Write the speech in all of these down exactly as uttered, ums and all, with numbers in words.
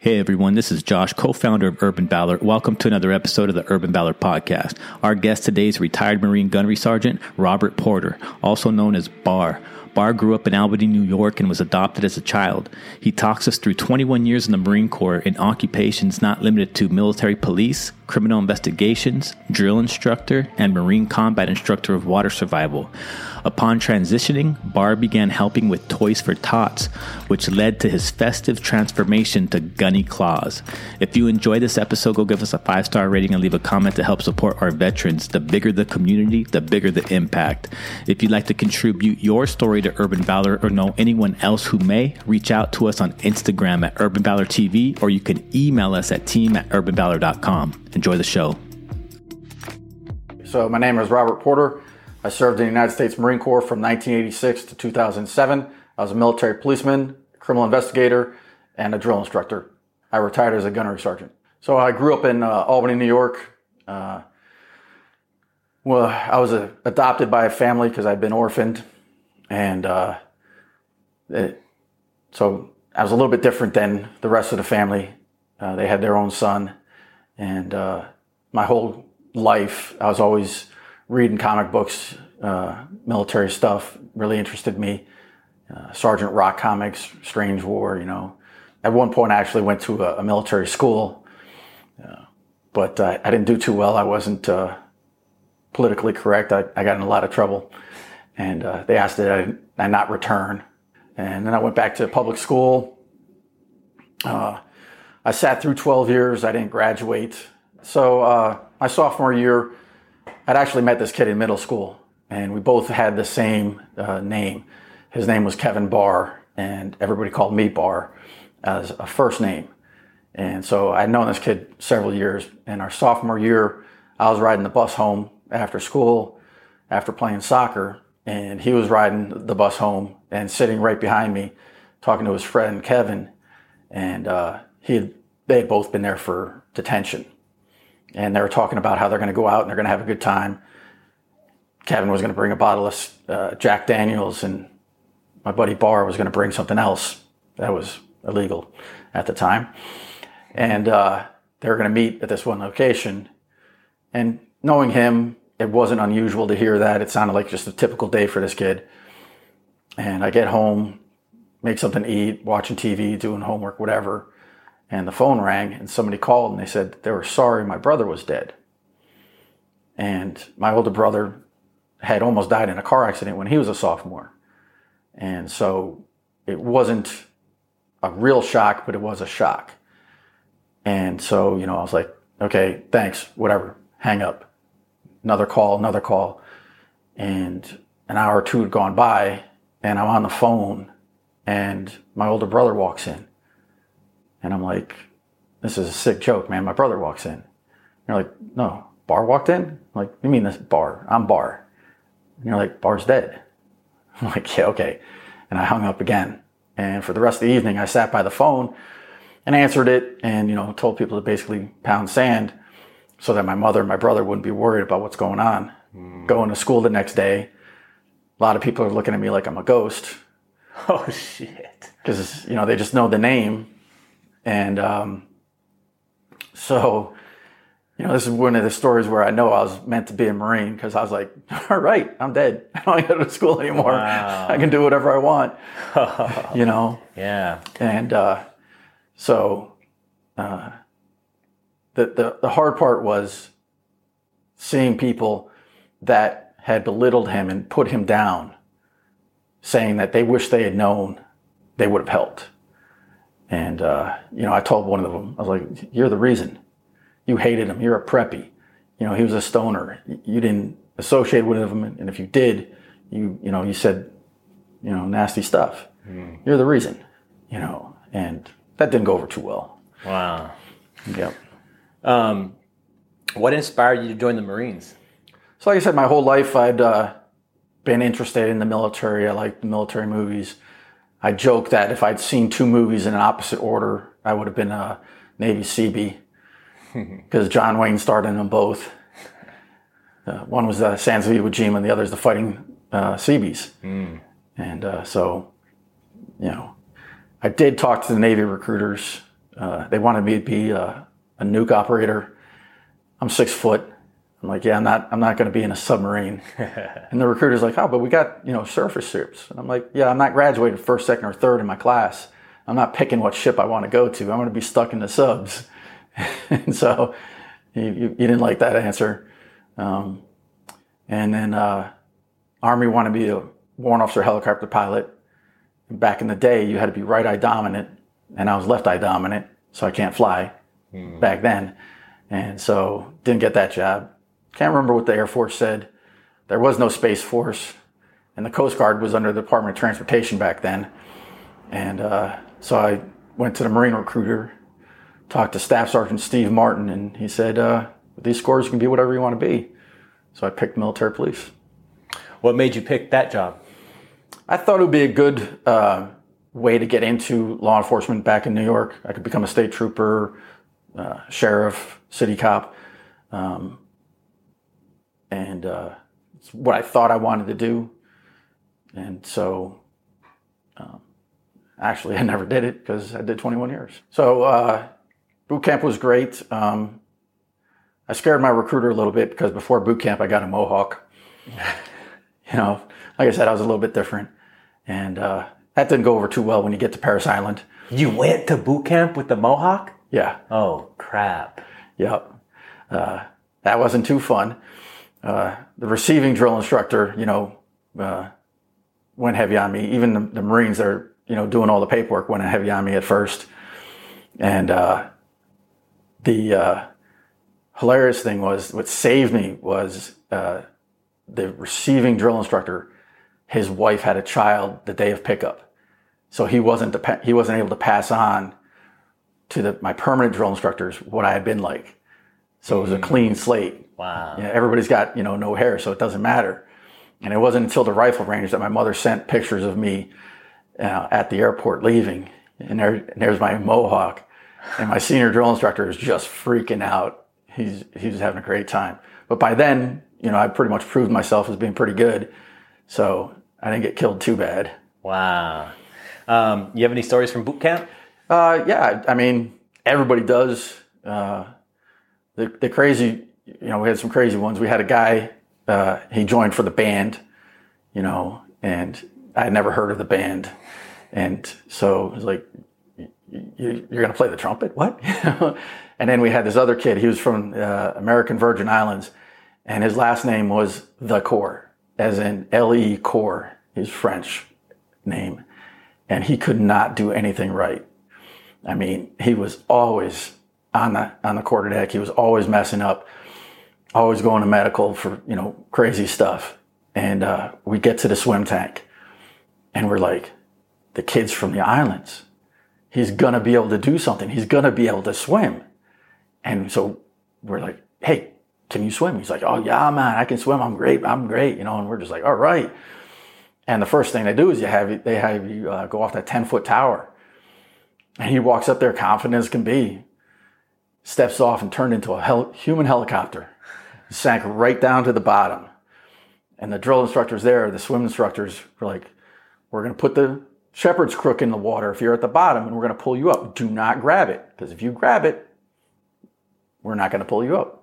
Hey everyone, this is Josh, co-founder of Urban Valor. Welcome to another episode of the Urban Valor podcast. Our guest today is retired Marine Gunnery Sergeant Robert Porter, also known as Bar. Bar grew up in Albany, New York, and was adopted as a child. He talks us through twenty-one years in the Marine Corps in occupations not limited to military police, criminal investigations, drill instructor, and Marine combat instructor of water survival. Upon transitioning, Bar began helping with Toys for Tots, which led to his festive transformation to Gunny Claws. If you enjoyed this episode, go give us a five-star rating and leave a comment to help support our veterans. The bigger the community, the bigger the impact. If you'd like to contribute your story to Urban Valor or know anyone else who may, reach out to us on Instagram at Urban Valor T V, or you can email us at team at urban valor dot com. Enjoy the show. So my name is Robert Porter. I served in the United States Marine Corps from nineteen eighty-six to two thousand seven. I was a military policeman, criminal investigator, and a drill instructor. I retired as a gunnery sergeant. So I grew up in uh, Albany, New York. Uh, well, I was uh, adopted by a family because I'd been orphaned. And uh, it, so I was a little bit different than the rest of the family. Uh, they had their own son. And uh, my whole life, I was always reading comic books, uh, military stuff really interested me. Uh, Sergeant Rock comics, Strange War, you know. At one point, I actually went to a, a military school, uh, but uh, I didn't do too well. I wasn't uh, politically correct. I, I got in a lot of trouble, and uh, they asked that I, I not return. And then I went back to public school. Uh, I sat through twelve years. I didn't graduate. So uh, my sophomore year, I'd actually met this kid in middle school, and we both had the same uh, name. His name was Kevin Barr, and everybody called me Barr as a first name. And so I'd known this kid several years. In our sophomore year, I was riding the bus home after school, after playing soccer, and he was riding the bus home and sitting right behind me, talking to his friend Kevin. And uh, he had, they had both been there for detention. And they were talking about how they're going to go out and they're going to have a good time. Kevin was going to bring a bottle of uh, Jack Daniels, and my buddy Barr was going to bring something else that was illegal at the time. And uh, they were going to meet at this one location. And knowing him, it wasn't unusual to hear that. It sounded like just a typical day for this kid. And I get home, make something to eat, watching T V, doing homework, whatever. And the phone rang, and somebody called, and they said they were sorry my brother was dead. And my older brother had almost died in a car accident when he was a sophomore. And so it wasn't a real shock, but it was a shock. And so, you know, I was like, okay, thanks, whatever, hang up. Another call, another call. And an hour or two had gone by, and I'm on the phone, and my older brother walks in. And I'm like, this is a sick joke, man. My brother walks in. And you're like, no, Bar walked in? I'm like, you mean this Bar? I'm Bar. And you're like, Bar's dead. I'm like, yeah, okay. And I hung up again. And for the rest of the evening, I sat by the phone and answered it and, you know, told people to basically pound sand so that my mother and my brother wouldn't be worried about what's going on. Mm. Going to school the next day, a lot of people are looking at me like I'm a ghost. Oh, shit. Because, you know, they just know the name. And um, so, you know, this is one of the stories where I know I was meant to be a Marine, because I was like, all right, I'm dead. I don't go to school anymore. Wow. I can do whatever I want, you know? Yeah. And uh, so uh, the, the, the hard part was seeing people that had belittled him and put him down, saying that they wish they had known they would have helped. And, uh, you know, I told one of them, I was like, you're the reason. You hated him. You're a preppy. You know, he was a stoner. You didn't associate with him. And if you did, you, you know, you said, you know, nasty stuff. Mm. You're the reason, you know, and that didn't go over too well. Wow. Yep. Um, what inspired you to join the Marines? So like I said, my whole life I'd uh, been interested in the military. I liked the military movies. I joke that if I'd seen two movies in an opposite order, I would have been a Navy Seabee, because John Wayne starred in them both. Uh, one was uh, Sands of Iwo Jima, and the other is the Fighting uh, Seabees. Mm. And uh, so, you know, I did talk to the Navy recruiters uh, they wanted me to be a, a nuke operator. I'm six foot. I'm like, yeah, I'm not, I'm not going to be in a submarine. And the recruiter's like, oh, but we got, you know, surface ships. And I'm like, yeah, I'm not graduating first, second, or third in my class. I'm not picking what ship I want to go to. I'm going to be stuck in the subs. And so you, you, you didn't like that answer. Um, and then uh, Army wanted me to be a warrant officer helicopter pilot. Back in the day, you had to be right eye dominant, and I was left eye dominant, so I can't fly mm. back then. And so didn't get that job. Can't remember what the Air Force said. There was no Space Force, and the Coast Guard was under the Department of Transportation back then. And uh, so I went to the Marine recruiter, talked to Staff Sergeant Steve Martin, and he said, uh, these scores can be whatever you want to be. So I picked military police. What made you pick that job? I thought it would be a good uh, way to get into law enforcement back in New York. I could become a state trooper, uh, sheriff, city cop. Um, and uh, it's what I thought I wanted to do. And so um, actually I never did it because I did twenty-one years. So uh, boot camp was great. Um, I scared my recruiter a little bit because before boot camp I got a mohawk. You know, like I said, I was a little bit different. And uh, that didn't go over too well when you get to Parris Island. You went to boot camp with the mohawk? Yeah. Oh, crap. Yep. Uh, that wasn't too fun. Uh, the receiving drill instructor, you know, uh, went heavy on me. Even the, the Marines that are, you know, doing all the paperwork went heavy on me at first. And uh, the uh, hilarious thing was, what saved me was uh, the receiving drill instructor. His wife had a child the day of pickup, so he wasn't the, he wasn't able to pass on to the, my permanent drill instructors what I had been like. So it was a clean slate. Wow. You know, everybody's got, you know, no hair, so it doesn't matter. And it wasn't until the rifle range that my mother sent pictures of me uh, at the airport leaving, and there and there's my mohawk, and my senior drill instructor is just freaking out. He's he was having a great time. But by then, you know, I pretty much proved myself as being pretty good. So I didn't get killed too bad. Wow. Um, you have any stories from boot camp? Uh, yeah, I mean, everybody does. Uh, the, the crazy, you know, we had some crazy ones. We had a guy, uh, he joined for the band, you know, and I had never heard of the band. And so it was like, you're going to play the trumpet? What? And then we had this other kid. He was from uh, American Virgin Islands, and his last name was The Corps. As in L E Corps, his French name. And he could not do anything right. I mean, he was always on the on the quarterdeck. He was always messing up, always going to medical for, you know, crazy stuff. And uh, we get to the swim tank, and we're like, the kid's from the islands. He's going to be able to do something. He's going to be able to swim. And so we're like, hey, can you swim? He's like, oh yeah, man, I can swim. I'm great. I'm great. You know, and we're just like, all right. And the first thing they do is you have, they have you uh, go off that ten foot tower, and he walks up there confident as can be, steps off and turned into a hel- human helicopter, sank right down to the bottom. And the drill instructors there, the swim instructors were like, we're going to put the shepherd's crook in the water if you're at the bottom, and we're going to pull you up. Do not grab it, because if you grab it, we're not going to pull you up.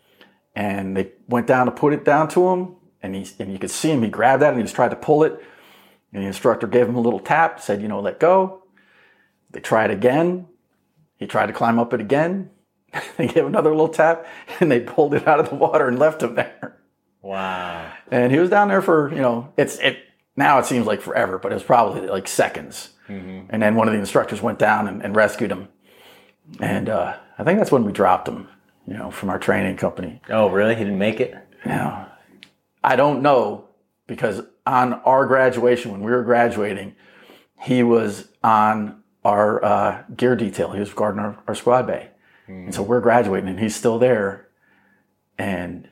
And they went down to put it down to him, and he and you could see him. He grabbed that and he was trying to pull it. And the instructor gave him a little tap, said, you know, let go. They tried again. He tried to climb up it again. They gave another little tap, and they pulled it out of the water and left him there. Wow. And he was down there for, you know, it's it now it seems like forever, but it was probably like seconds. Mm-hmm. And then one of the instructors went down and, and rescued him. And uh, I think that's when we dropped him. You know, from our training company. Oh, really? He didn't make it? No. I don't know, because on our graduation, when we were graduating, he was on our uh, gear detail. He was guarding our, our squad bay. Mm. And so we're graduating, and he's still there. And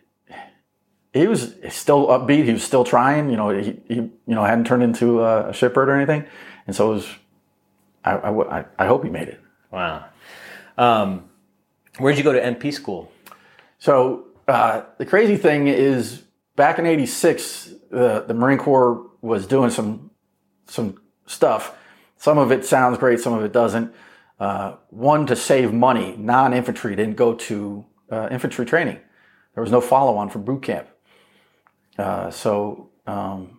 he was still upbeat. He was still trying. You know, he, he you know, hadn't turned into a, a shipbird or anything. And so it was, I, I, I hope he made it. Wow. Um, Where'd you go to M P school? So uh, the crazy thing is, back in eighty-six, the, the Marine Corps was doing some some stuff. Some of it sounds great, some of it doesn't. Uh, one, to save money. Non-infantry didn't go to uh, infantry training. There was no follow-on for boot camp. Uh, so um,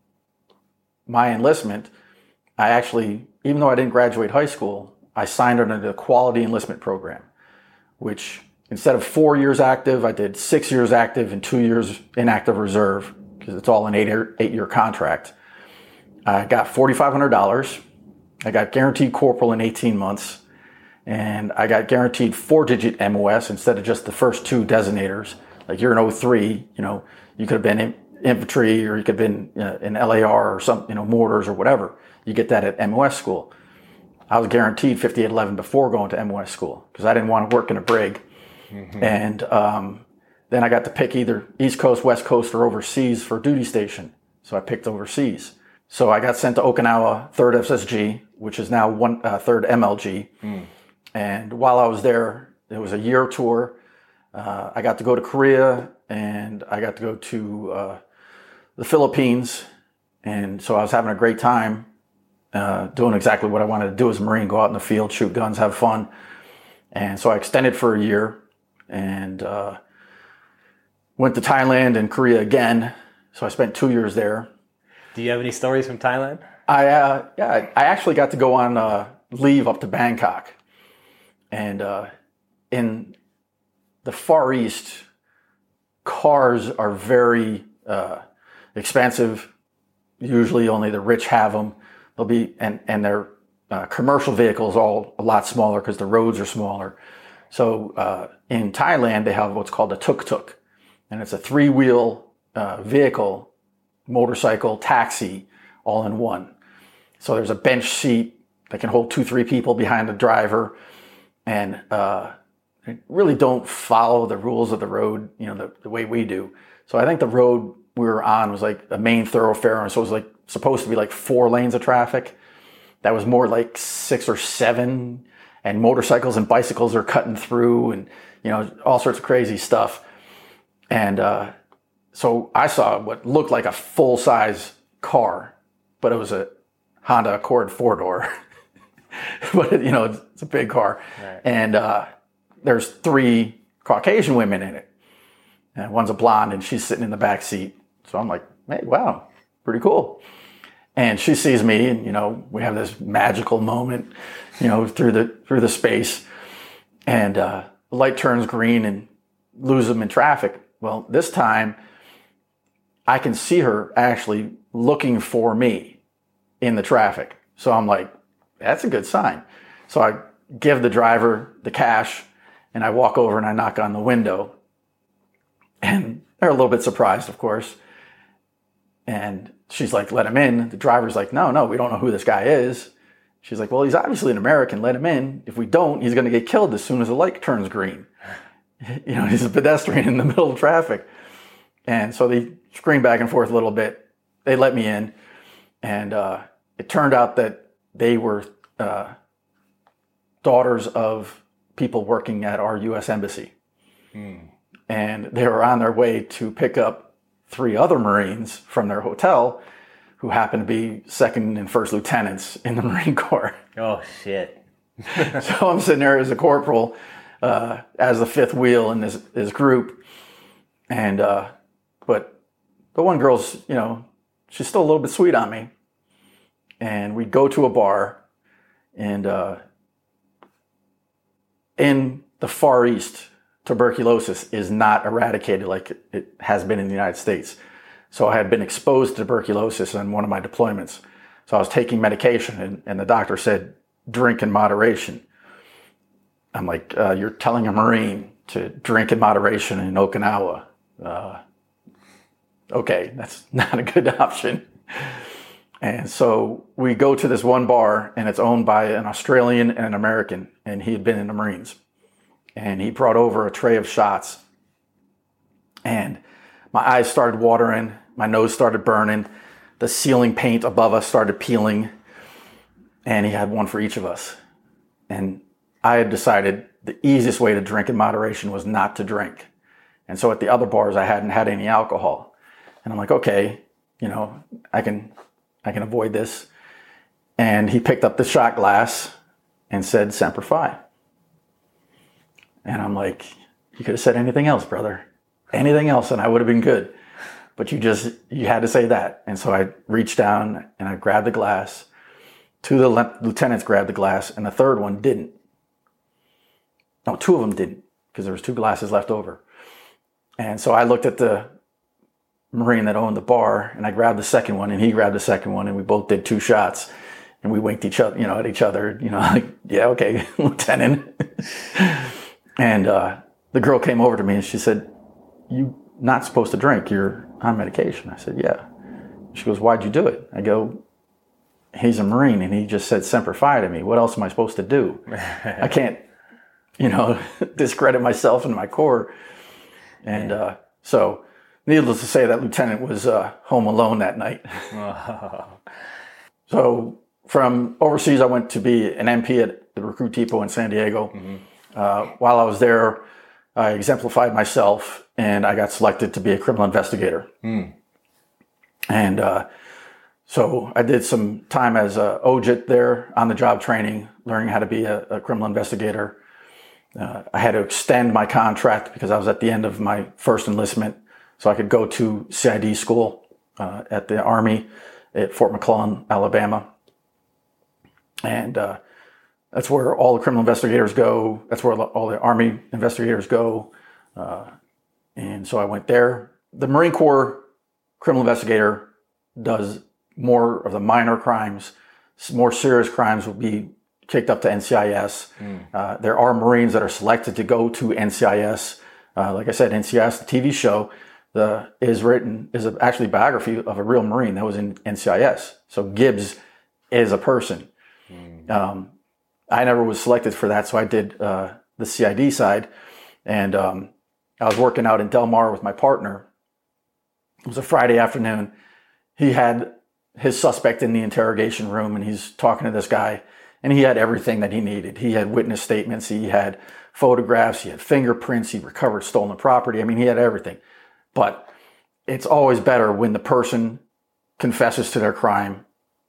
my enlistment, I actually, even though I didn't graduate high school, I signed under the Quality Enlistment Program, which instead of four years active, I did six years active and two years in active reserve, because it's all an eight-year eight-year contract. I got four thousand five hundred dollars. I got guaranteed corporal in eighteen months, and I got guaranteed four-digit M O S instead of just the first two designators. Like you're an oh three, you know, you could have been in infantry, or you could have been you know, in L A R or some, you know, mortars or whatever. You get that at M O S school. I was guaranteed fifty-eight eleven before going to M O S school because I didn't want to work in a brig. Mm-hmm. And um, then I got to pick either East Coast, West Coast, or overseas for duty station. So I picked overseas. So I got sent to Okinawa, third S S G, which is now one uh, third M L G. Mm. And while I was there, it was a year tour. Uh, I got to go to Korea, and I got to go to uh, the Philippines. And so I was having a great time uh, doing exactly what I wanted to do as a Marine, go out in the field, shoot guns, have fun. And so I extended for a year and uh, went to Thailand and Korea again. So I spent two years there. Do you have any stories from Thailand? I uh, yeah, I actually got to go on uh, leave up to Bangkok. And uh, in the Far East, cars are very uh, expensive. Usually only the rich have them. They'll be, and, and their uh, commercial vehicles all a lot smaller because the roads are smaller. So uh, in Thailand, they have what's called a tuk-tuk. And it's a three-wheel uh, vehicle, motorcycle, taxi, all in one. So there's a bench seat that can hold two, three people behind the driver. And uh, they really don't follow the rules of the road, you know, the, the way we do. So I think the road we were on was like a main thoroughfare, and so it was like supposed to be like four lanes of traffic. That was more like six or seven, and motorcycles and bicycles are cutting through, and you know, all sorts of crazy stuff. And uh, so I saw what looked like a full-size car, but it was a Honda Accord four-door. But you know, it's, it's a big car, right. And uh, there's three Caucasian women in it, and one's a blonde, and she's sitting in the back seat. So I'm like, hey, wow, pretty cool. And she sees me, and you know, we have this magical moment, you know, through the through the space, and uh, the light turns green and lose them in traffic. Well, this time, I can see her actually looking for me in the traffic. So I'm like, that's a good sign. So I give the driver the cash, and I walk over and I knock on the window. And they're a little bit surprised, of course. And she's like, let him in. The driver's like, no, no, we don't know who this guy is. She's like, well, he's obviously an American. Let him in. If we don't, he's going to get killed as soon as the light turns green. You know, he's a pedestrian in the middle of traffic. And so they scream back and forth a little bit. They let me in. And uh, it turned out that they were uh, daughters of people working at our U S Embassy. Mm. And they were on their way to pick up three other Marines from their hotel who happened to be second and first lieutenants in the Marine Corps. Oh, shit. So I'm sitting there as a corporal, uh, as the fifth wheel in this, this group. And, uh, but the one girl's, you know, she's still a little bit sweet on me. And we'd go to a bar, and uh, in the Far East, tuberculosis is not eradicated like it has been in the United States. So I had been exposed to tuberculosis on one of my deployments. So I was taking medication, and, and the doctor said, drink in moderation. I'm like, uh, you're telling a Marine to drink in moderation in Okinawa. Uh, okay, that's not a good option. And so we go to this one bar, and it's owned by an Australian and an American, and he had been in the Marines. And he brought over a tray of shots. And my eyes started watering, my nose started burning, the ceiling paint above us started peeling, and he had one for each of us. And I had decided the easiest way to drink in moderation was not to drink. And so at the other bars, I hadn't had any alcohol. And I'm like, okay, you know, I can... I can avoid this. And he picked up the shot glass and said Semper Fi. And I'm like, you could have said anything else, brother. Anything else and I would have been good. But you just, you had to say that. And so I reached down and I grabbed the glass. Two of the le- lieutenants grabbed the glass and the third one didn't. No, two of them didn't because there was two glasses left over. And so I looked at the Marine that owned the bar and I grabbed the second one and he grabbed the second one and we both did two shots and we winked each other, you know, at each other, you know, like, yeah, okay, Lieutenant. And uh, the girl came over to me and she said, "You're not supposed to drink. You're on medication." I said, "Yeah." She goes, "Why'd you do it?" I go, "He's a Marine and he just said Semper Fi to me. What else am I supposed to do? I can't, you know, discredit myself and my corps." And uh, so, needless to say, that lieutenant was uh, home alone that night. So, from overseas, I went to be an M P at the Recruit Depot in San Diego. Mm-hmm. Uh, while I was there, I exemplified myself and I got selected to be a criminal investigator. Mm. And uh, so I did some time as a O J I T there, on the job training, learning how to be a, a criminal investigator. Uh, I had to extend my contract because I was at the end of my first enlistment, so I could go to C I D school uh, at the Army at Fort McClellan, Alabama. And uh, that's where all the criminal investigators go. That's where all the Army investigators go. Uh, and so I went there. The Marine Corps criminal investigator does more of the minor crimes. More serious crimes will be kicked up to N C I S. Mm. Uh, there are Marines that are selected to go to N C I S. Uh, like I said, N C I S, the T V show, the, is written, is a, actually a biography of a real Marine that was in N C I S. So Gibbs is a person. Mm. Um, I never was selected for that, so I did uh, the C I D side. And um, I was working out in Del Mar with my partner. It was a Friday afternoon. He had his suspect in the interrogation room, and he's talking to this guy, and he had everything that he needed. He had witness statements, he had photographs, he had fingerprints, he recovered stolen property. I mean, he had everything. But it's always better when the person confesses to their crime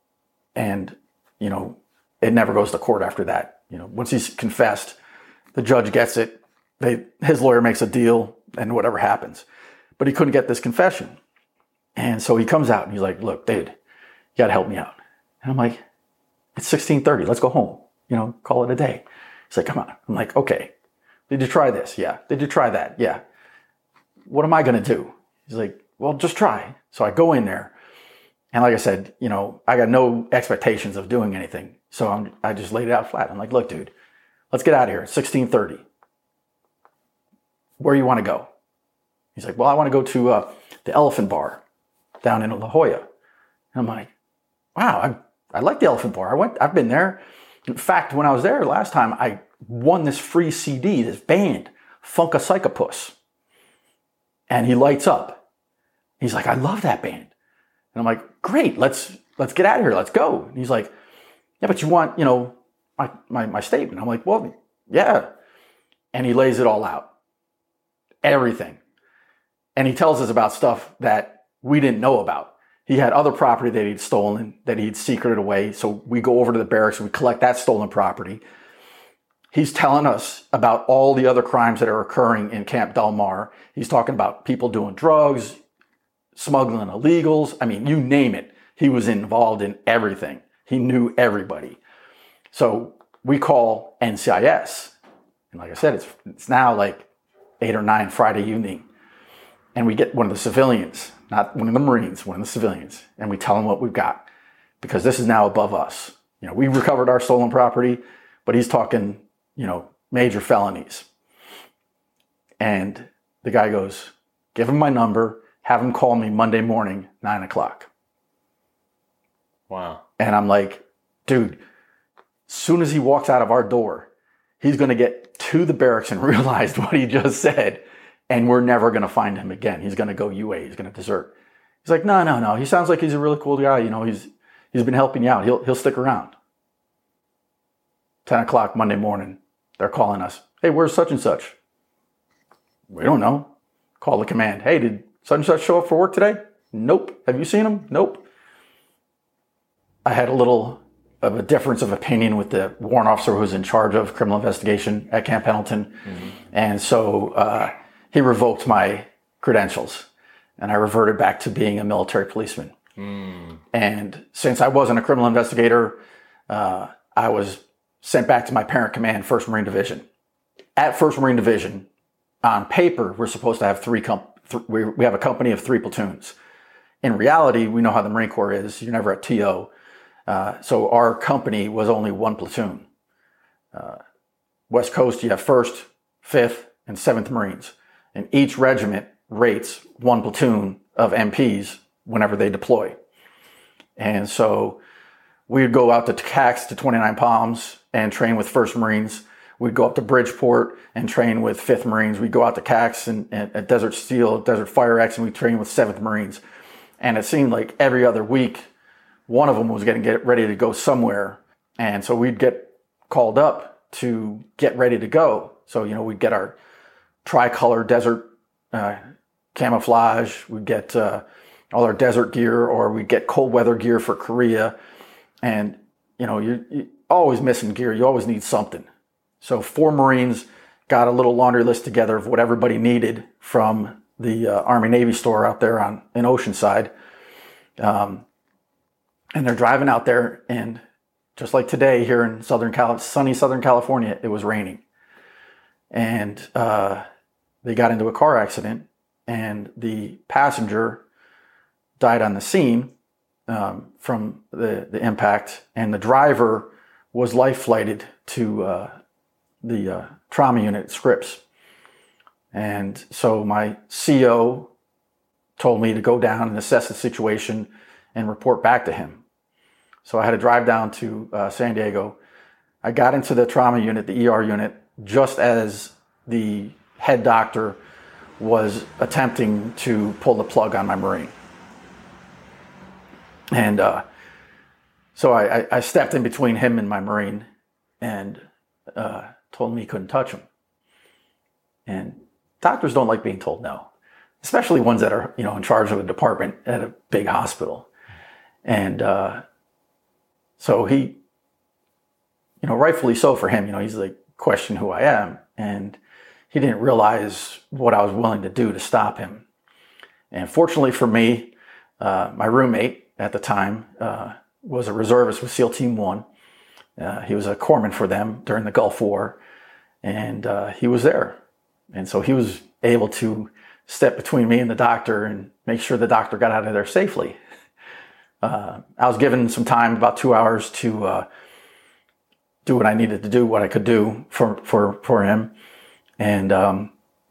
and, you know, it never goes to court after that. You know, once he's confessed, the judge gets it, they, his lawyer makes a deal, and whatever happens. But he couldn't get this confession. And so he comes out and he's like, "Look, dude, you got to help me out." And I'm like, "It's sixteen thirty. Let's go home. You know, call it a day." He's like, "Come on." I'm like, "Okay. Did you try this?" "Yeah." "Did you try that?" "Yeah." "What am I going to do?" He's like, "Well, just try." So I go in there. And like I said, you know, I got no expectations of doing anything. So I'm, I just laid it out flat. I'm like, "Look, dude, let's get out of here. It's sixteen thirty. Where do you want to go?" He's like, "Well, I want to go to uh, the Elephant Bar down in La Jolla." And I'm like, "Wow, I I like the Elephant Bar. I went. I've been there. In fact, when I was there last time, I won this free C D, this band, Funka Psychopus." And he lights up. He's like, "I love that band." And I'm like, "Great, let's let's get out of here. Let's go." And he's like, "Yeah, but you want, you know, my my my statement." I'm like, "Well, yeah." And he lays it all out, everything, and he tells us about stuff that we didn't know about. He had other property that he'd stolen, that he'd secreted away. So we go over to the barracks and we collect that stolen property. He's telling us about all the other crimes that are occurring in Camp Del Mar. He's talking about people doing drugs, smuggling illegals. I mean, you name it. He was involved in everything. He knew everybody. So we call N C I S. And like I said, it's, it's now like eight or nine Friday evening. And we get one of the civilians, not one of the Marines, one of the civilians. And we tell him what we've got, because this is now above us. You know, we recovered our stolen property, but he's talking, you know, major felonies. And the guy goes, "Give him my number, have him call me Monday morning, nine o'clock. Wow. And I'm like, dude, as soon as he walks out of our door, he's going to get to the barracks and realize what he just said. And we're never going to find him again. He's going to go U A. He's going to desert. He's like, no, no, no. He sounds like he's a really cool guy. You know, he's he's been helping you out. He'll he'll stick around. ten o'clock Monday morning, they're calling us. "Hey, where's such and such?" "We don't know." Call the command. "Hey, did such and such show up for work today?" "Nope." "Have you seen him?" "Nope." I had a little of a difference of opinion with the warrant officer who was in charge of criminal investigation at Camp Pendleton. Mm-hmm. And so uh, he revoked my credentials, and I reverted back to being a military policeman. Mm. And since I wasn't a criminal investigator, uh, I was sent back to my parent command, First Marine Division. At First Marine Division, on paper, we're supposed to have three comp- th- we, we have a company of three platoons. In reality, we know how the Marine Corps is. You're never at T O. Uh, so our company was only one platoon. Uh, West Coast, you have first, fifth, and seventh Marines. And each regiment rates one platoon of M Ps whenever they deploy. And so we'd go out to C A X to twenty-nine Palms and train with first Marines. We'd go up to Bridgeport and train with fifth Marines. We'd go out to C A X and, and at Desert Steel, Desert Fire X, and we'd train with seventh Marines. And it seemed like every other week, one of them was getting get ready to go somewhere. And so we'd get called up to get ready to go. So, you know, we'd get our tricolor desert uh, camouflage. We'd get uh, all our desert gear, or we'd get cold weather gear for Korea. And, you know, you're, you're always missing gear. You always need something. So four Marines got a little laundry list together of what everybody needed from the uh, Army Navy store out there on in Oceanside. Um, And they're driving out there, and just like today here in Southern Cal, sunny Southern California, it was raining. And uh, they got into a car accident, and the passenger died on the scene um, from the, the impact, and the driver was life flighted to uh, the uh, trauma unit at Scripps. And so my C O told me to go down and assess the situation and report back to him. So I had to drive down to uh, San Diego. I got into the trauma unit, the E R unit, just as the head doctor was attempting to pull the plug on my Marine. And uh, so I, I stepped in between him and my Marine and uh, told him he couldn't touch him. And doctors don't like being told no, especially ones that are, you know, in charge of a department at a big hospital. And uh, so he, you know, rightfully so for him, you know, he's like, question who I am. And he didn't realize what I was willing to do to stop him. And fortunately for me, uh, my roommate at the time uh, was a reservist with SEAL Team One. Uh, he was a corpsman for them during the Gulf War. And uh, he was there. And so he was able to step between me and the doctor and make sure the doctor got out of there safely. Uh, I was given some time, about two hours, to uh, do what I needed to do, what I could do for for, for him. And um,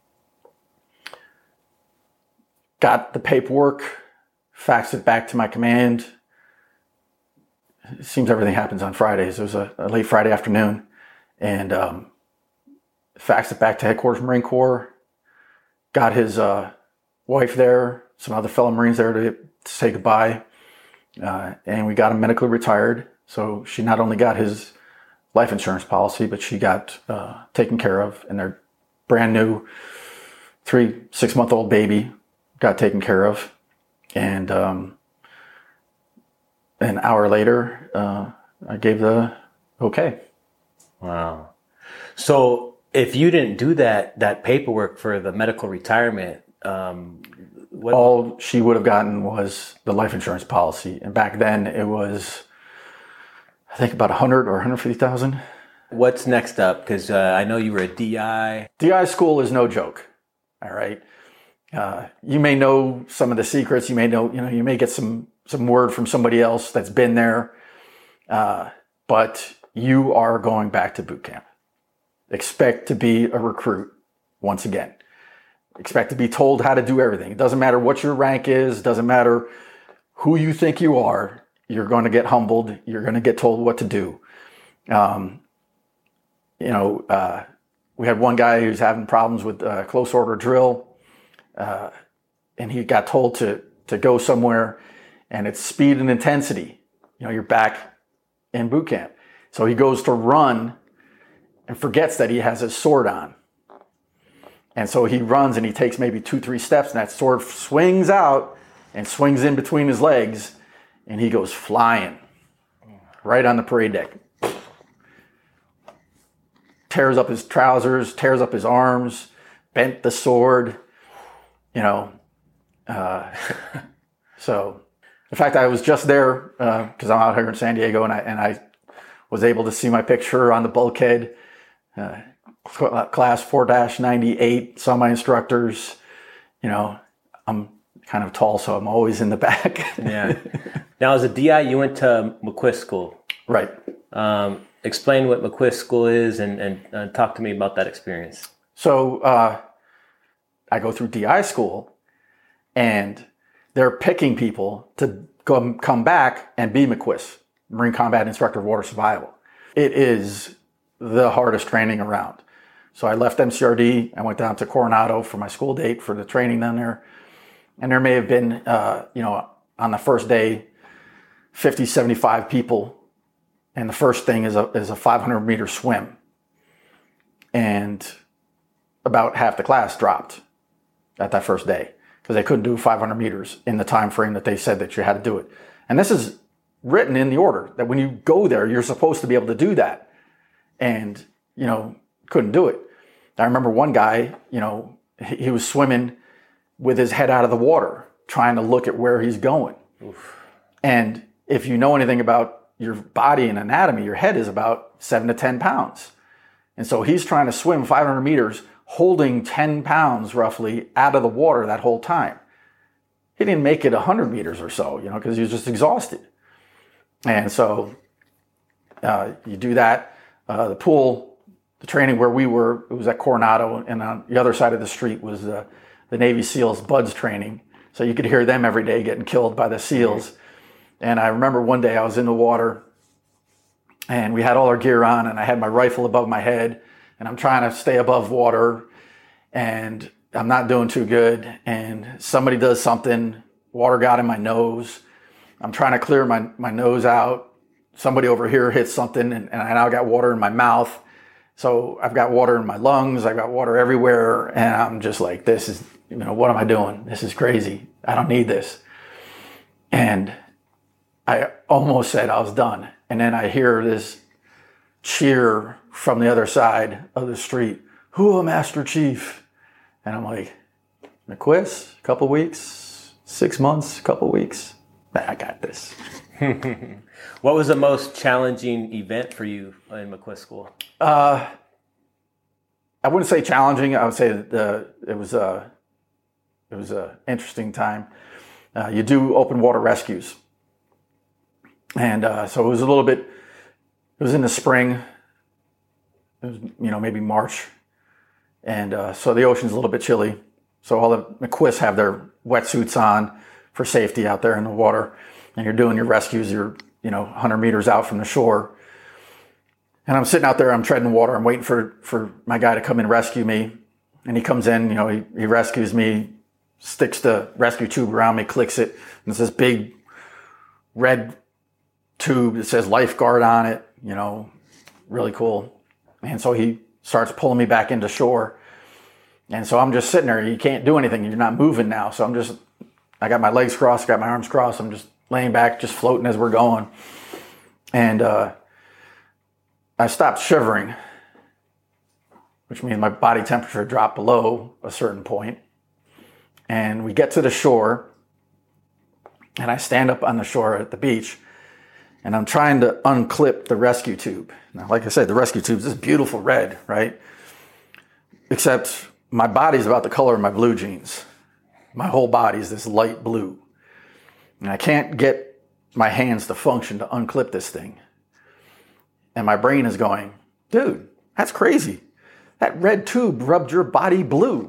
got the paperwork, faxed it back to my command. It seems everything happens on Fridays. It was a, a late Friday afternoon. And um, faxed it back to Headquarters Marine Corps. Got his uh, wife there, some other fellow Marines there to, to say goodbye. Uh, and we got him medically retired. So she not only got his life insurance policy, but she got uh, taken care of. And their brand new three, six month old baby got taken care of. And um, an hour later, uh, I gave the okay. Wow. So if you didn't do that, that paperwork for the medical retirement, um, what? All she would have gotten was the life insurance policy. And back then it was, I think, about one hundred or one hundred fifty thousand. What's next up? Because uh, I know you were a D I. D I school is no joke. All right. Uh, you may know some of the secrets. You may know, you know, you may get some, some word from somebody else that's been there. Uh, but you are going back to boot camp. Expect to be a recruit once again. Expect to be told how to do everything. It doesn't matter what your rank is. It doesn't matter who you think you are. You're going to get humbled. You're going to get told what to do. Um, you know, uh, we had one guy who's having problems with uh, close order drill, uh, and he got told to to go somewhere, and it's speed and intensity. You know, you're back in boot camp. So he goes to run and forgets that he has his sword on. And so he runs and he takes maybe two, three steps, and that sword swings out and swings in between his legs, and he goes flying. right on the parade deck. Tears up his trousers, tears up his arms, bent the sword, you know. Uh, so, in fact, I was just there because uh, I'm out here in San Diego, and I and I was able to see my picture on the bulkhead, uh, class four dash ninety-eight, saw my instructors. You know, I'm kind of tall, so I'm always in the back. Yeah. Now, as a D I, you went to McQuist School. Right. Um, explain what McQuist School is and, and uh, talk to me about that experience. So uh, I go through D I school, and they're picking people to go, come back and be McQuist, Marine Combat Instructor of Water Survival. It is the hardest training around. So I left M C R D. I went down to Coronado for my school date for the training down there. And there may have been, uh, you know, on the first day, fifty, seventy-five people. And the first thing is a, is a five hundred meter swim. And about half the class dropped at that first day because they couldn't do five hundred meters in the time frame that they said that you had to do it. And this is written in the order that when you go there, you're supposed to be able to do that. And, you know, couldn't do it. I remember one guy, you know, he, he was swimming with his head out of the water, trying to look at where he's going. Oof. And if you know anything about your body and anatomy, your head is about seven to ten pounds. And so he's trying to swim five hundred meters, holding ten pounds roughly out of the water that whole time. He didn't make it one hundred meters or so, you know, because he was just exhausted. And so uh, you do that. Uh, the pool, the training where we were, it was at Coronado, and on the other side of the street was uh, the Navy SEALs BUDS training. So you could hear them every day getting killed by the SEALs. Mm-hmm. And I remember one day I was in the water, and we had all our gear on, and I had my rifle above my head, and I'm trying to stay above water, and I'm not doing too good, and somebody does something, water got in my nose. I'm trying to clear my, my nose out. Somebody over here hits something, and, and I now got water in my mouth. So I've got water in my lungs, I've got water everywhere, and I'm just like, this is, you know, what am I doing? This is crazy. I don't need this. And I almost said I was done. And then I hear this cheer from the other side of the street. Who, Master Chief? And I'm like, McQuist, a couple weeks, six months, a couple weeks. Nah, I got this. What was the most challenging event for you in McQuist School? Uh, I wouldn't say challenging. I would say that the, it was a it was a interesting time. Uh, you do open water rescues, and uh, so it was a little bit. It was in the spring. It was, you know, maybe March, and uh, so the ocean's a little bit chilly. So all the McQuists have their wetsuits on for safety out there in the water, and you're doing your rescues. You're, you know, one hundred meters out from the shore. And I'm sitting out there, I'm treading water, I'm waiting for, for my guy to come and rescue me. And he comes in, you know, he, he rescues me, sticks the rescue tube around me, clicks it, and it's this big red tube that says lifeguard on it, you know, really cool. And so he starts pulling me back into shore. And so I'm just sitting there, you can't do anything, you're not moving now. So I'm just, I got my legs crossed, got my arms crossed, I'm just laying back, just floating as we're going. And, uh, I stopped shivering, which means my body temperature dropped below a certain point. And we get to the shore, and I stand up on the shore at the beach, and I'm trying to unclip the rescue tube. Now, like I said, the rescue tube is this beautiful red, right? Except my body's about the color of my blue jeans. My whole body is this light blue. And I can't get my hands to function to unclip this thing. And my brain is going, dude, that's crazy. That red tube rubbed your body blue.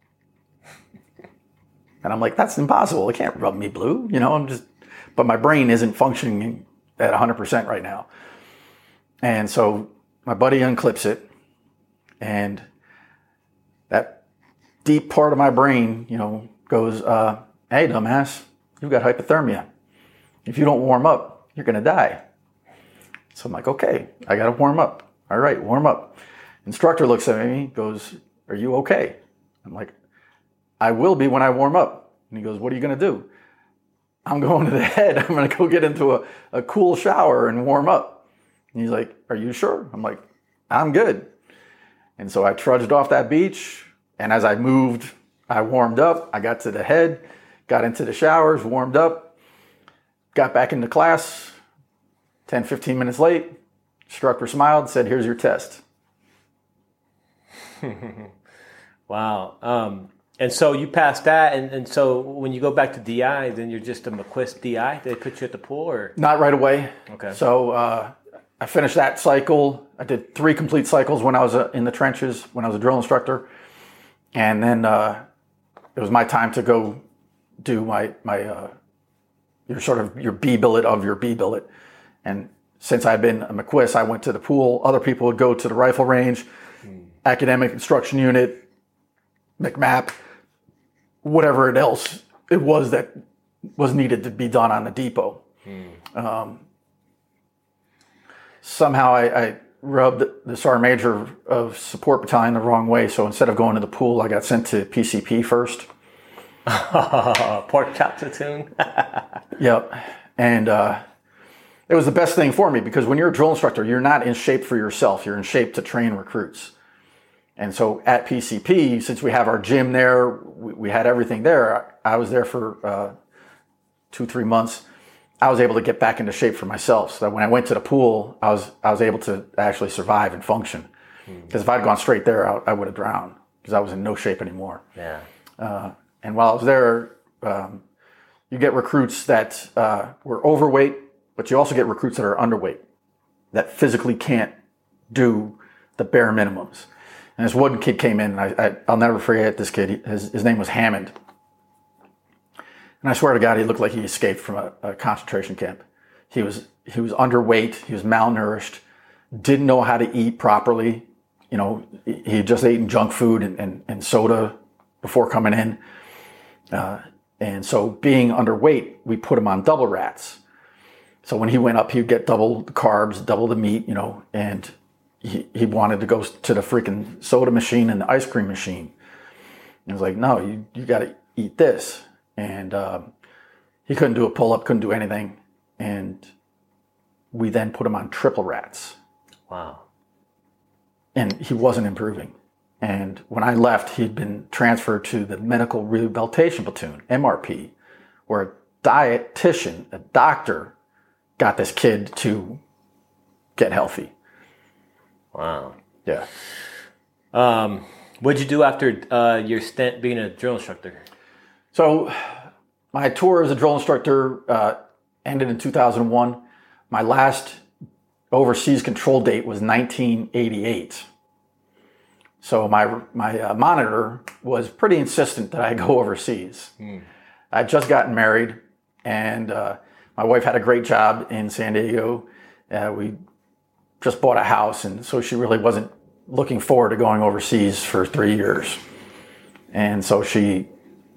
And I'm like, that's impossible. It can't rub me blue. You know, I'm just, but my brain isn't functioning at one hundred percent right now. And so my buddy unclips it. And that deep part of my brain, you know, goes, uh, hey, dumbass, you've got hypothermia. If you don't warm up, you're going to die. So I'm like, okay, I got to warm up. All right, warm up. Instructor looks at me, goes, are you okay? I'm like, I will be when I warm up. And he goes, what are you going to do? I'm going to the head. I'm going to go get into a, a cool shower and warm up. And he's like, are you sure? I'm like, I'm good. And so I trudged off that beach. And as I moved, I warmed up. I got to the head, got into the showers, warmed up, got back into class. ten, fifteen minutes late, instructor smiled, said, here's your test. Wow. Um, and so you passed that. And, and so when you go back to D I, then you're just a McQuist D I? Did they put you at the pool? Or Not right away. Okay. So uh, I finished that cycle. I did three complete cycles when I was uh, in the trenches, when I was a drill instructor. And then uh, it was my time to go do my, my uh, your sort of your B billet of your B billet. And since I'd been a McQuist, I went to the pool. Other people would go to the rifle range, mm. academic instruction unit, McMap, whatever it else it was that was needed to be done on the depot. Mm. Um, somehow I, I rubbed the Sergeant Major of Support Battalion the wrong way. So instead of going to the pool, I got sent to P C P first. Pork chop platoon. Yep. And uh, it was the best thing for me because when you're a drill instructor, you're not in shape for yourself. You're in shape to train recruits. And so at P C P, since we have our gym there, we, we had everything there. I was there for uh, two, three months. I was able to get back into shape for myself. So that when I went to the pool, I was I was able to actually survive and function. Because if I'd gone straight there, I, I would have drowned because I was in no shape anymore. Yeah. Uh, and while I was there, um, you get recruits that uh, were overweight, but you also get recruits that are underweight, that physically can't do the bare minimums. And this one kid came in, and I, I, I'll never forget this kid. His, his name was Hammond. And I swear to God, he looked like he escaped from a, a concentration camp. He was he was underweight, he was malnourished, didn't know how to eat properly. You know, he had just eaten junk food and, and, and soda before coming in. Uh, and so being underweight, we put him on double rats. So when he went up, he'd get double the carbs, double the meat, you know, and he, he wanted to go to the freaking soda machine and the ice cream machine. And I was like, no, you, you got to eat this. And um, he couldn't do a pull-up, couldn't do anything. And we then put him on triple rats. Wow. And he wasn't improving. And when I left, he'd been transferred to the Medical Rehabilitation Platoon, M R P, where a dietitian, a doctor, got this kid to get healthy. Wow. Yeah. Um, what'd you do after uh, your stint being a drill instructor? So my tour as a drill instructor uh, ended in two thousand one. My last overseas control date was nineteen eighty-eight. So my my uh, monitor was pretty insistent that I go overseas. Mm. I'd just gotten married, and uh, my wife had a great job in San Diego. Uh, we just bought a house, and so she really wasn't looking forward to going overseas for three years. And so she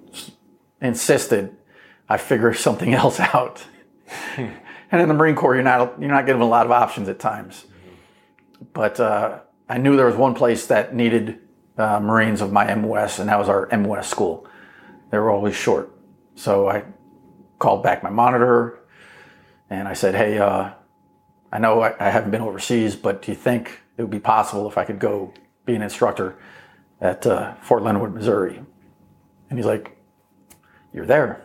insisted I figure something else out. And in the Marine Corps, you're not you're not given a lot of options at times. But uh, I knew there was one place that needed uh, Marines of my M O S, and that was our M O S school. They were always short. So I called back my monitor, and I said, hey, uh, I know I, I haven't been overseas, but do you think it would be possible if I could go be an instructor at uh, Fort Leonard Wood, Missouri? And he's like, you're there.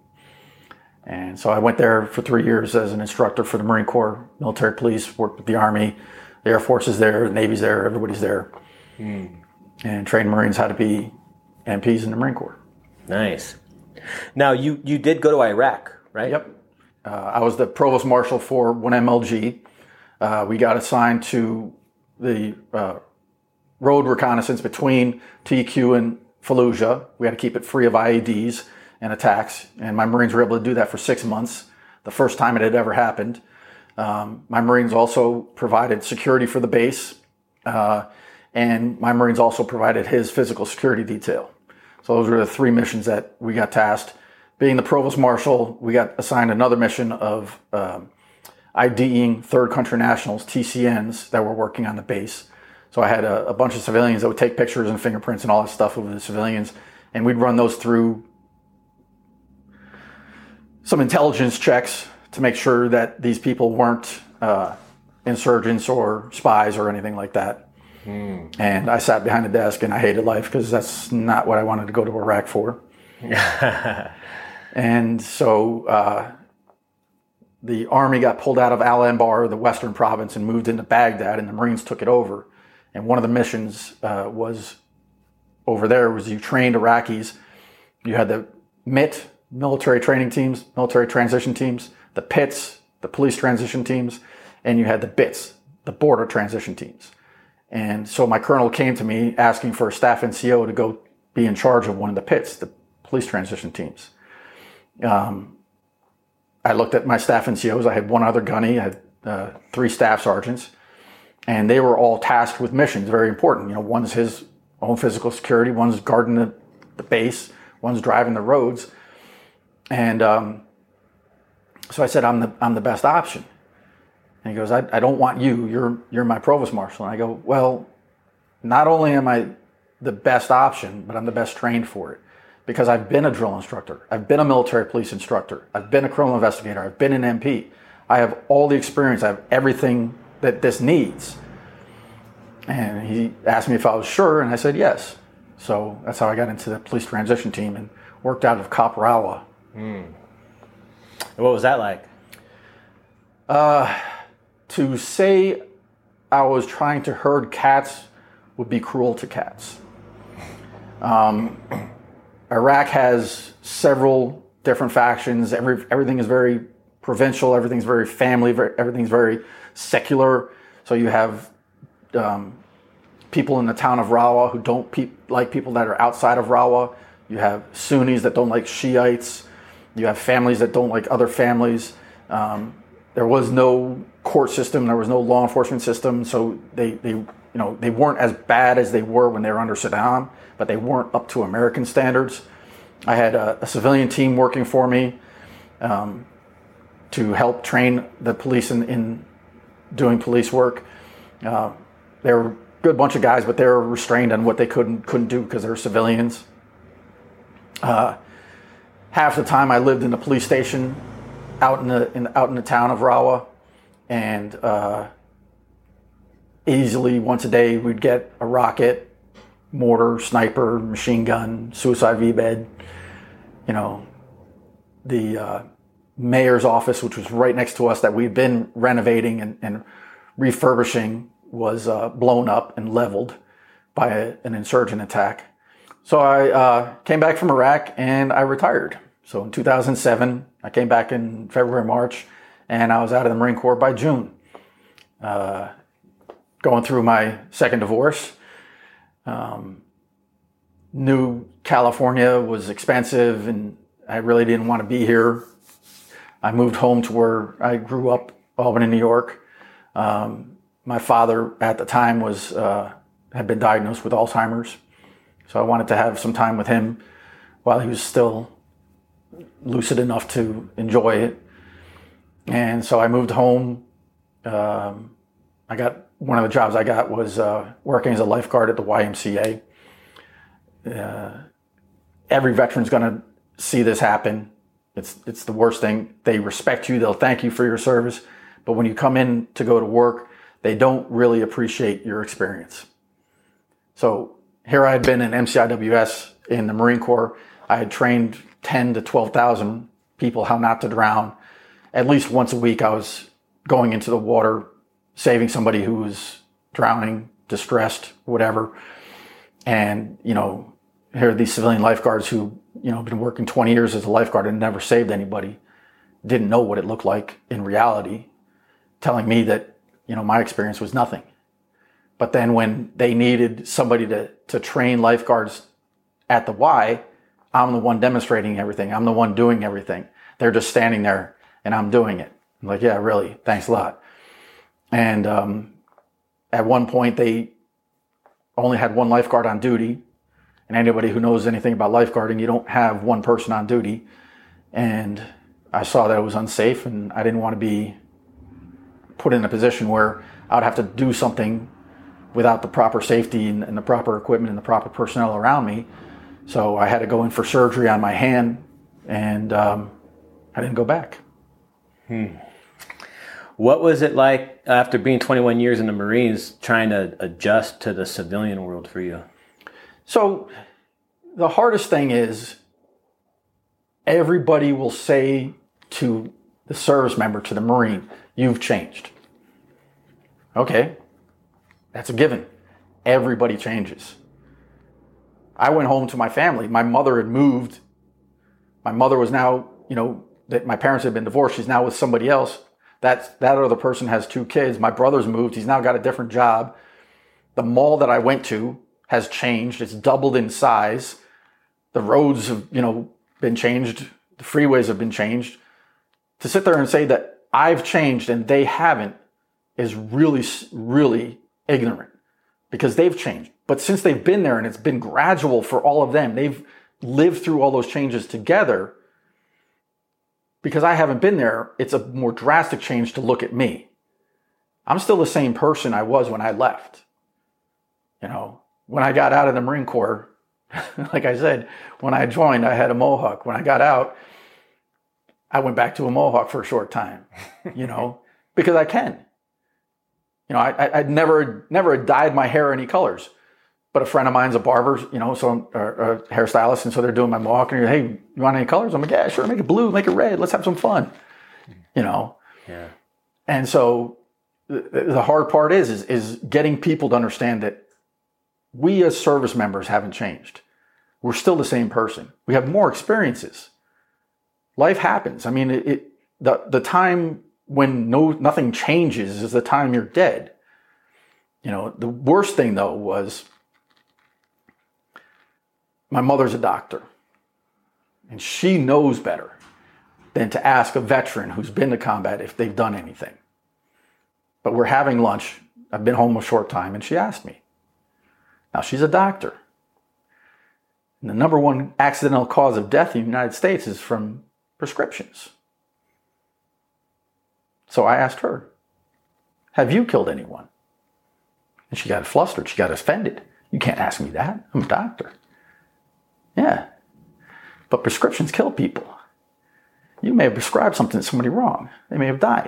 And so I went there for three years as an instructor for the Marine Corps, military police, worked with the Army, the Air Force is there, the Navy's there, everybody's there. Mm. And trained Marines how to be M Ps in the Marine Corps. Nice. Now, you, you did go to Iraq, right? Yep. Uh, I was the Provost Marshal for one M L G. Uh, we got assigned to the uh, road reconnaissance between T Q and Fallujah. We had to keep it free of I E Ds and attacks, and my Marines were able to do that for six months, the first time it had ever happened. Um, my Marines also provided security for the base, uh, and my Marines also provided his physical security detail. So those were the three missions that we got tasked. Being the Provost Marshal, we got assigned another mission of um, IDing third country nationals, T C Ns, that were working on the base. So I had a, a bunch of civilians that would take pictures and fingerprints and all that stuff of the civilians, and we'd run those through some intelligence checks to make sure that these people weren't uh, insurgents or spies or anything like that. Mm. And I sat behind the desk and I hated life because that's not what I wanted to go to Iraq for. And so uh, the army got pulled out of Al Anbar, the western province, and moved into Baghdad, and the Marines took it over. And one of the missions uh, was over there was you trained Iraqis. You had the M I T, military training teams, military transition teams, the P I Ts, the police transition teams, and you had the B I Ts, the border transition teams. And so my colonel came to me asking for a staff N C O to go be in charge of one of the P I Ts, the police transition teams. Um, I looked at my staff N C Os. I had one other gunny. I had uh, three staff sergeants, and they were all tasked with missions, very important. You know, one's his own physical security, one's guarding the, the base, one's driving the roads. And um, so I said, I'm the I'm the best option. And he goes, I, I don't want you. You're you're my provost marshal. And I go, well, not only am I the best option, but I'm the best trained for it. Because I've been a drill instructor. I've been a military police instructor. I've been a criminal investigator. I've been an M P. I have all the experience. I have everything that this needs. And he asked me if I was sure, and I said yes. So that's how I got into the police transition team and worked out of Kaprawa. Mm. What was that like? Uh, to say I was trying to herd cats would be cruel to cats. Um... Iraq has several different factions. Every, everything is very provincial. Everything's very family. Very, everything's very secular. So you have um, people in the town of Rawa who don't pe- like people that are outside of Rawa. You have Sunnis that don't like Shiites. You have families that don't like other families. Um, there was no court system. There was no law enforcement system. So they, they, you know, they weren't as bad as they were when they were under Saddam, but they weren't up to American standards. I had a, a civilian team working for me um, to help train the police in, in doing police work. Uh, they were a good bunch of guys, but they were restrained on what they couldn't couldn't do because they were civilians. Uh, half the time I lived in a police station out in the in, out in the town of Rawa, and uh, easily once a day we'd get a rocket, mortar, sniper, machine gun, suicide V-bed. You know, the uh, mayor's office, which was right next to us, that we'd been renovating and, and refurbishing, was uh, blown up and leveled by a, an insurgent attack. So I uh, came back from Iraq and I retired. So in two thousand seven, I came back in February, March, and I was out of the Marine Corps by June. Uh, going through my second divorce. Um, knew California was expensive and I really didn't want to be here. I moved home to where I grew up, Albany, New York. Um, my father at the time was uh, had been diagnosed with Alzheimer's. So I wanted to have some time with him while he was still lucid enough to enjoy it. And so I moved home. Um, I got one of the jobs I got was uh, working as a lifeguard at the Y M C A. Uh, every veteran's going to see this happen. It's it's the worst thing. They respect you. They'll thank you for your service. But when you come in to go to work, they don't really appreciate your experience. So here I had been in M C I W S in the Marine Corps. I had trained ten to twelve thousand people how not to drown. At least once a week I was going into the water, saving somebody who was drowning, distressed, whatever. And, you know, here are these civilian lifeguards who, you know, have been working twenty years as a lifeguard and never saved anybody, didn't know what it looked like in reality, telling me that, you know, my experience was nothing. But then when they needed somebody to, to train lifeguards at the Y, I'm the one demonstrating everything. I'm the one doing everything. They're just standing there and I'm doing it. I'm like, yeah, really, thanks a lot. And um, at one point, they only had one lifeguard on duty. And anybody who knows anything about lifeguarding, you don't have one person on duty. And I saw that it was unsafe, and I didn't want to be put in a position where I would have to do something without the proper safety and, and the proper equipment and the proper personnel around me. So I had to go in for surgery on my hand, and um, I didn't go back. Hmm. What was it like after being twenty-one years in the Marines, trying to adjust to the civilian world for you? So the hardest thing is everybody will say to the service member, to the Marine, you've changed. Okay, that's a given. Everybody changes. I went home to my family. My mother had moved. My mother was now, you know, that my parents had been divorced. She's now with somebody else. That, that other person has two kids. My brother's moved. He's now got a different job. The mall that I went to has changed. It's doubled in size. The roads have, you know, been changed. The freeways have been changed. To sit there and say that I've changed and they haven't is really, really ignorant, because they've changed. But since they've been there and it's been gradual for all of them, they've lived through all those changes together. Because I haven't been there, it's a more drastic change to look at me. I'm still the same person I was when I left. You know, when I got out of the Marine Corps, like I said, when I joined, I had a mohawk. When I got out, I went back to a mohawk for a short time, you know, because I can. You know, I, I'd never, never dyed my hair any colors. But a friend of mine's a barber, you know, so I'm a hairstylist, and so they're doing my mohawk, and you're, hey, you want any colors? I'm like, yeah, sure, make it blue, make it red, let's have some fun, you know. Yeah. And so the, the hard part is, is, is getting people to understand that we as service members haven't changed. We're still the same person. We have more experiences. Life happens. I mean, it, it the the time when no nothing changes is the time you're dead. You know, the worst thing though was, my mother's a doctor, and she knows better than to ask a veteran who's been to combat if they've done anything. But we're having lunch. I've been home a short time, and she asked me. Now, she's a doctor. And the number one accidental cause of death in the United States is from prescriptions. So I asked her, have you killed anyone? And she got flustered. She got offended. You can't ask me that. I'm a doctor. Yeah, but prescriptions kill people. You may have prescribed something to somebody wrong. They may have died.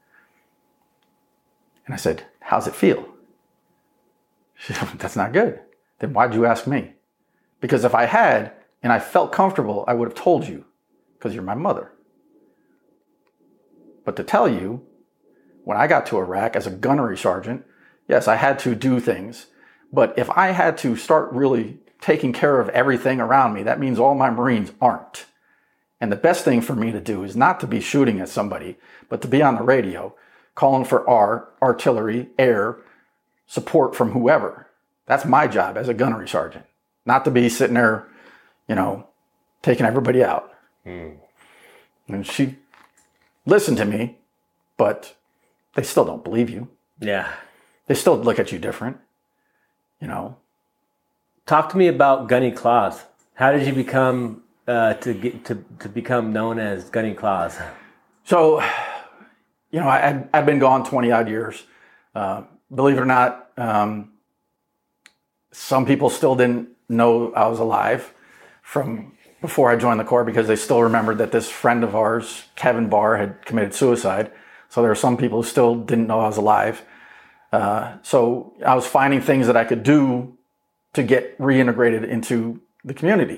And I said, how's it feel? She said, that's not good. Then why'd you ask me? Because if I had, and I felt comfortable, I would have told you, because you're my mother. But to tell you, when I got to Iraq as a gunnery sergeant, yes, I had to do things. But if I had to start really taking care of everything around me, that means all my Marines aren't. And the best thing for me to do is not to be shooting at somebody, but to be on the radio, calling for R, artillery, air, support from whoever. That's my job as a gunnery sergeant. Not to be sitting there, you know, taking everybody out. Mm. And she listened to me, but they still don't believe you. Yeah. They still look at you different, you know. Talk to me about Gunny Claus. How did you become uh, to get to, to become known as Gunny Claus? So, you know, I, I've been gone twenty odd years. Uh, believe it or not, um, some people still didn't know I was alive from before I joined the Corps, because they still remembered that this friend of ours, Kevin Barr, had committed suicide. So there are some people who still didn't know I was alive. Uh, so I was finding things that I could do to get reintegrated into the community.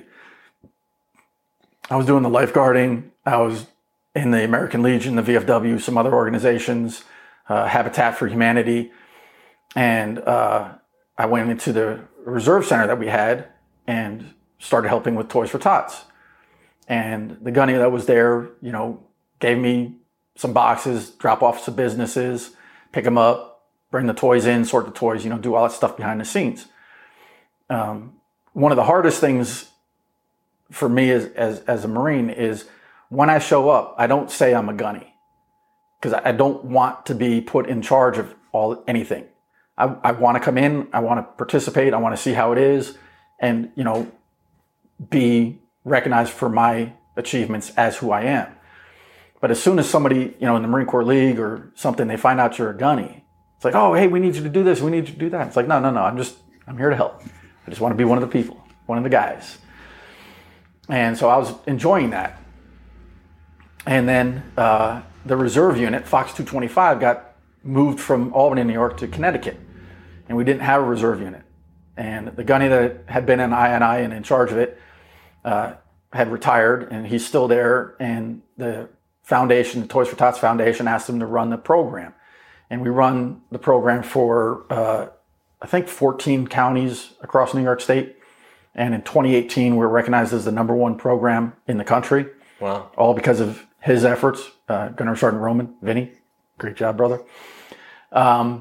I was doing the lifeguarding. I was in the American Legion, the V F W, some other organizations, uh, Habitat for Humanity. And uh, I went into the reserve center that we had and started helping with Toys for Tots. And the gunny that was there, you know, gave me some boxes, drop off to businesses, pick them up, bring the toys in, sort the toys, you know, do all that stuff behind the scenes. Um, one of the hardest things for me as, as, as a Marine is when I show up, I don't say I'm a gunny, because I, I don't want to be put in charge of all anything. I, I want to come in, I want to participate, I want to see how it is, and, you know, be recognized for my achievements as who I am. But as soon as somebody, you know, in the Marine Corps League or something, they find out you're a gunny, it's like, oh, hey, we need you to do this, we need you to do that. It's like, no, no, no, I'm just, I'm here to help. I just want to be one of the people, one of the guys. And so I was enjoying that. And then uh, the reserve unit, Fox two twenty-five, got moved from Albany, New York to Connecticut. And we didn't have a reserve unit. And the gunny that had been in I N I and in charge of it uh, had retired, and he's still there. And the foundation, the Toys for Tots Foundation, asked him to run the program. And we run the program for, uh, I think, fourteen counties across New York State. And in twenty eighteen, we were recognized as the number one program in the country. Wow. All because of his efforts. Uh, Gunnery Sergeant Roman, Vinny, great job, brother. Um,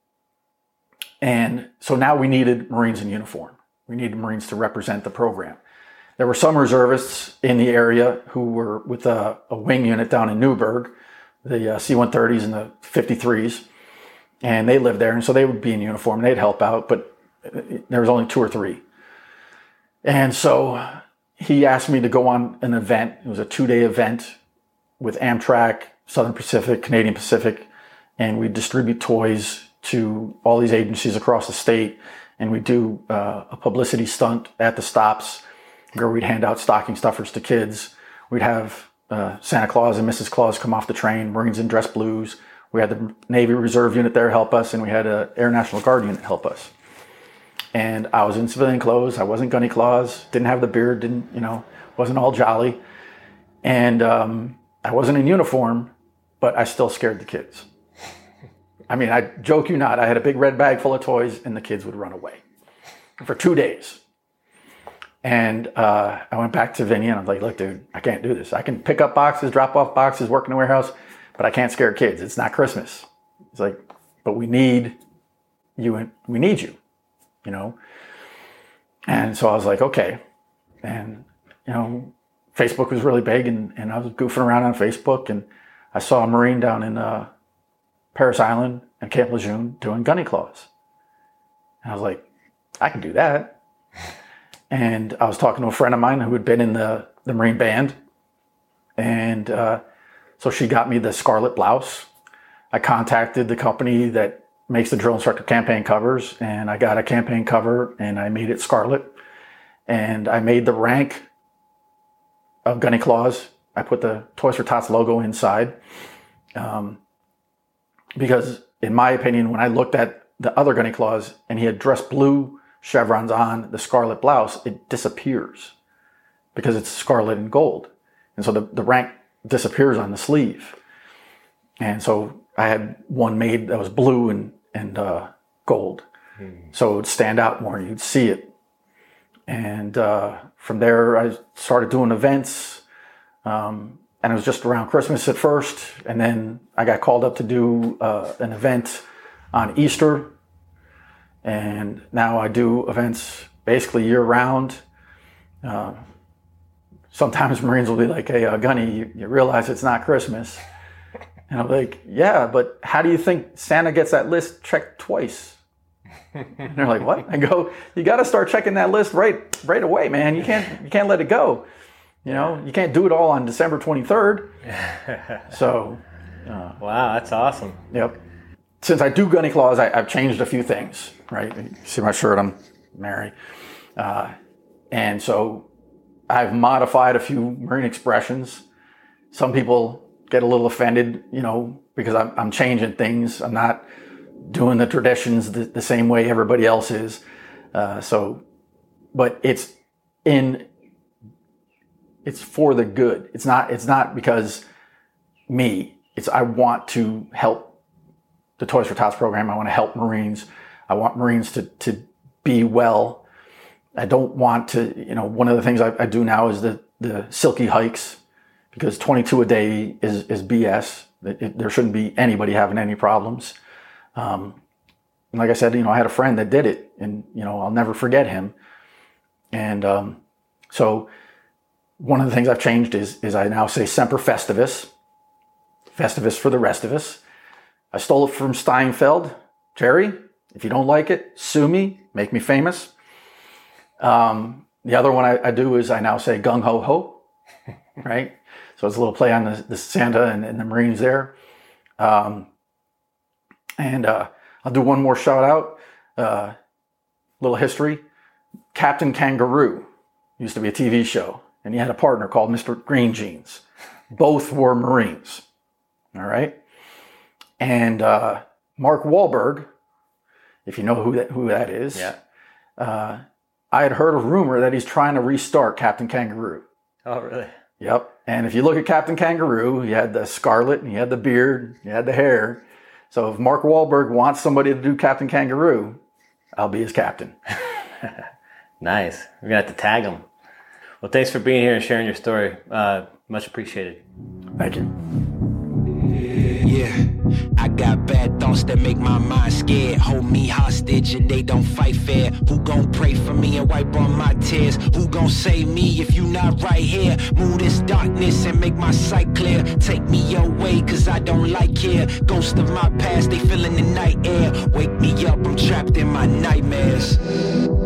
and so now we needed Marines in uniform. We needed Marines to represent the program. There were some reservists in the area who were with a, a wing unit down in Newburgh, the uh, C one thirties and the fifty-threes, and they lived there, and so they would be in uniform. They'd help out, but there was only two or three. And so he asked me to go on an event. It was a two-day event with Amtrak, Southern Pacific, Canadian Pacific, and we distribute toys to all these agencies across the state, and we do uh, a publicity stunt at the stops where we'd hand out stocking stuffers to kids. We'd have uh, Santa Claus and Missus Claus come off the train, Marines in dress blues. We had the Navy Reserve unit there help us, and we had an Air National Guard unit help us. And I was in civilian clothes. I wasn't Gunny Claus, didn't have the beard, didn't, you know, wasn't all jolly. And um, I wasn't in uniform, but I still scared the kids. I mean, I joke you not, I had a big red bag full of toys and the kids would run away for two days. And uh, I went back to Vinny and I'm like, look, dude, I can't do this. I can pick up boxes, drop off boxes, work in the warehouse, but I can't scare kids. It's not Christmas. It's like, but we need you and we need you, you know? And so I was like, okay. And, you know, Facebook was really big and, and I was goofing around on Facebook and I saw a Marine down in uh, Paris Island and Camp Lejeune doing Gunny Claus. And I was like, I can do that. And I was talking to a friend of mine who had been in the, the Marine band. And uh, so she got me the scarlet blouse. I contacted the company that makes the drill instructor campaign covers, and I got a campaign cover and I made it scarlet. And I made the rank of Gunny Claus. I put the Toys for Tots logo inside. Um, because in my opinion, when I looked at the other Gunny Claus and he had dress blue chevrons on the scarlet blouse, it disappears because it's scarlet and gold. And so the, the rank disappears on the sleeve. And so I had one made that was blue and, and uh, gold. Hmm. So it would stand out more. You'd see it. And uh, from there, I started doing events. Um, and it was just around Christmas at first. And then I got called up to do uh, an event on Easter. And now I do events basically year round. Uh, sometimes Marines will be like, hey, uh, Gunny, you, you realize it's not Christmas. And I'm like, yeah, but how do you think Santa gets that list checked twice? And they're like, what? I go, you got to start checking that list right right away, man. You can't you can't let it go. You know, you can't do it all on December twenty-third. So, uh, wow, that's awesome. Yep. Since I do Gunny Claus, I, I've changed a few things, right? You see my shirt, I'm Mary. Uh, and so I've modified a few Marine expressions. Some people get a little offended, you know, because I'm, I'm changing things. I'm not doing the traditions the, the same way everybody else is. Uh, so, but it's in, it's for the good. It's not, it's not because me, it's, I want to help the Toys for Tots program. I want to help Marines. I want Marines to, to be well. I don't want to, you know, one of the things I, I do now is the, the silky hikes, because twenty-two a day is, is B S. It, it, there shouldn't be anybody having any problems. Um, and like I said, you know, I had a friend that did it and, you know, I'll never forget him. And um, so one of the things I've changed is, is I now say Semper Festivus, Festivus for the rest of us. I stole it from Steinfeld. Jerry, if you don't like it, sue me, make me famous. Um, the other one I, I do is I now say gung ho ho, right? So it's a little play on the, the Santa and, and the Marines there. Um, and uh, I'll do one more shout out, uh, little history. Captain Kangaroo used to be a T V show, and he had a partner called Mister Green Jeans. Both were Marines. All right. And uh, Mark Wahlberg, if you know who that who that is, Yeah. uh, I had heard a rumor that he's trying to restart Captain Kangaroo. Oh, really? Yep. And if you look at Captain Kangaroo, he had the scarlet, and he had the beard, he had the hair. So if Mark Wahlberg wants somebody to do Captain Kangaroo, I'll be his captain. Nice. We're going to have to tag him. Well, thanks for being here and sharing your story. Uh, much appreciated. Thank you. Yeah, I got bad thoughts that make my mind scared. Hold me hostage and they don't fight fair. Who gon' pray for me and wipe on my tears? Who gon' save me if you not right here? Move this darkness and make my sight clear. Take me away cause I don't like here. Ghost of my past, they feeling the night air. Wake me up, I'm trapped in my nightmares.